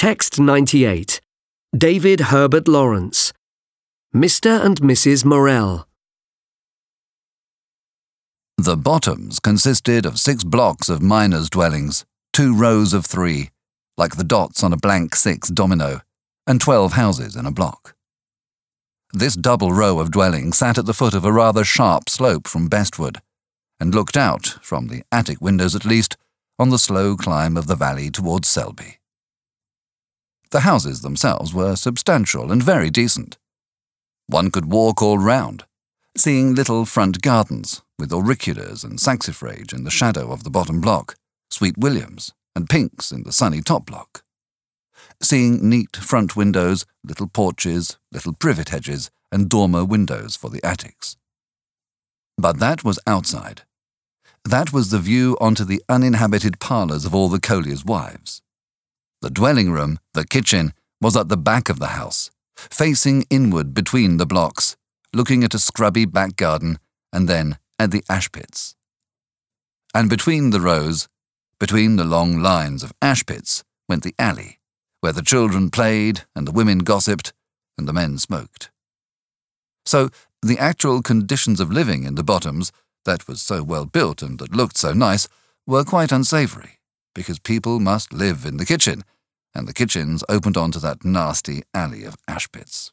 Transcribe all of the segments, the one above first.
Text 98. David Herbert Lawrence. Mr. and Mrs. Morell. The Bottoms consisted of 6 blocks of miners' dwellings, 2 rows of 3, like the dots on a blank 6 domino, and 12 houses in a block. This double row of dwellings sat at the foot of a rather sharp slope from Bestwood, and looked out, from the attic windows at least, on the slow climb of the valley towards Selby. The houses themselves were substantial and very decent. One could walk all round, seeing little front gardens with auriculas and saxifrage in the shadow of the bottom block, sweet williams and pinks in the sunny top block. Seeing neat front windows, little porches, little privet hedges, and dormer windows for the attics. But that was outside. That was the view onto the uninhabited parlours of all the colliers' wives. The dwelling room, the kitchen, was at the back of the house, facing inward between the blocks, looking at a scrubby back garden and then at the ash pits. And between the rows, between the long lines of ash pits, went the alley, where the children played and the women gossiped and the men smoked. So the actual conditions of living in the Bottoms, that was so well built and that looked so nice, were quite unsavoury, because people must live in the kitchen, and the kitchens opened onto that nasty alley of ash pits.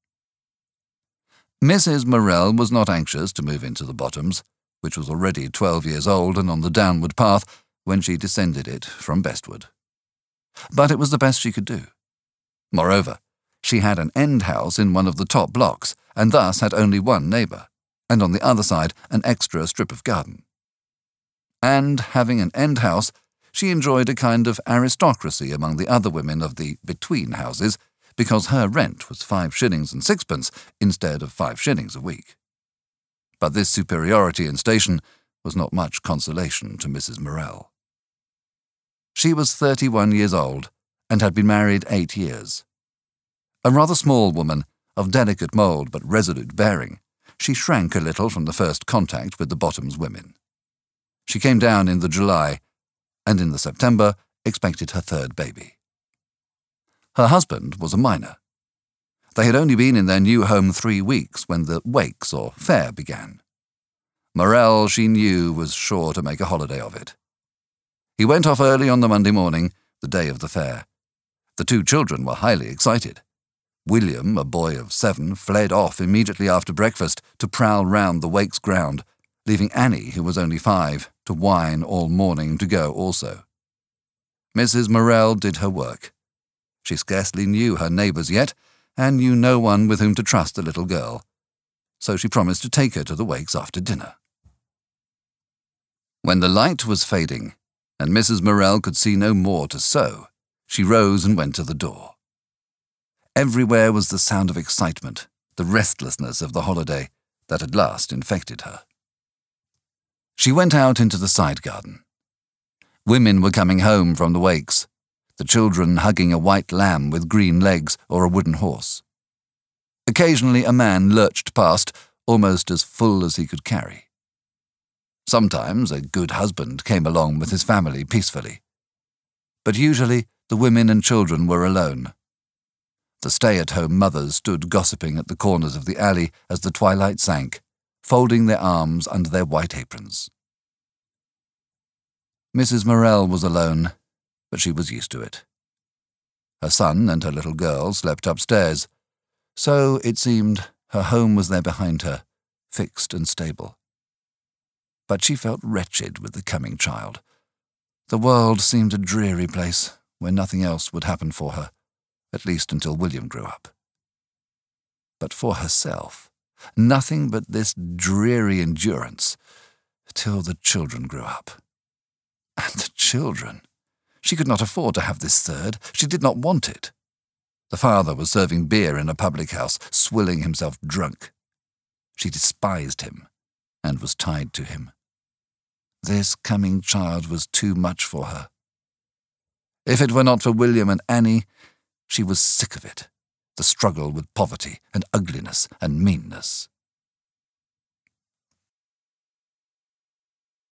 Mrs. Morell was not anxious to move into the Bottoms, which was already 12 years old and on the downward path when she descended it from Bestwood. But it was the best she could do. Moreover, she had an end house in one of the top blocks, and thus had only one neighbour, and on the other side an extra strip of garden. And, having an end house, she enjoyed a kind of aristocracy among the other women of the between houses, because her rent was 5 shillings and 6pence instead of 5 shillings a week. But this superiority in station was not much consolation to Mrs. Morell. She was 31 years old, and had been married 8 years. A rather small woman, of delicate mould but resolute bearing, she shrank a little from the first contact with the Bottoms women. She came down in the July, and in the September expected her 3rd baby. Her husband was a miner. They had only been in their new home 3 weeks when the wakes or fair began. Morell, she knew, was sure to make a holiday of it. He went off early on the Monday morning, the day of the fair. The 2 children were highly excited. William, a boy of 7, fled off immediately after breakfast to prowl round the wakes ground, leaving Annie, who was only 5, to whine all morning to go also. Mrs. Morell did her work. She scarcely knew her neighbours yet, and knew no one with whom to trust the little girl, so she promised to take her to the wakes after dinner. When the light was fading, and Mrs. Morell could see no more to sew, she rose and went to the door. Everywhere was the sound of excitement, the restlessness of the holiday that at last infected her. She went out into the side garden. Women were coming home from the wakes, the children hugging a white lamb with green legs or a wooden horse. Occasionally a man lurched past, almost as full as he could carry. Sometimes a good husband came along with his family peacefully. But usually the women and children were alone. The stay-at-home mothers stood gossiping at the corners of the alley as the twilight sank, folding their arms under their white aprons. Mrs. Morell was alone, but she was used to it. Her son and her little girl slept upstairs, so, it seemed, her home was there behind her, fixed and stable. But she felt wretched with the coming child. The world seemed a dreary place where nothing else would happen for her, at least until William grew up. But for herself, nothing but this dreary endurance, till the children grew up. And the children! She could not afford to have this 3rd. She did not want it. The father was serving beer in a public house, swilling himself drunk. She despised him, and was tied to him. This coming child was too much for her. If it were not for William and Annie, she was sick of it, the struggle with poverty and ugliness and meanness.